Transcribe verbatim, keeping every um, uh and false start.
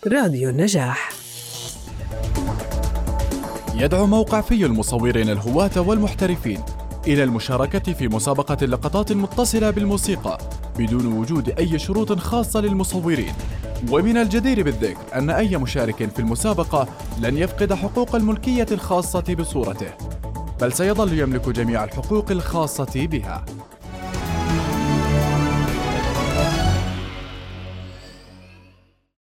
راديو النجاح. يدعو موقع في المصورين الهواة والمحترفين إلى المشاركة في مسابقة اللقطات المتصلة بالموسيقى بدون وجود أي شروط خاصة للمصورين. ومن الجدير بالذكر أن أي مشارك في المسابقة لن يفقد حقوق الملكية الخاصة بصورته، بل سيظل يملك جميع الحقوق الخاصة بها.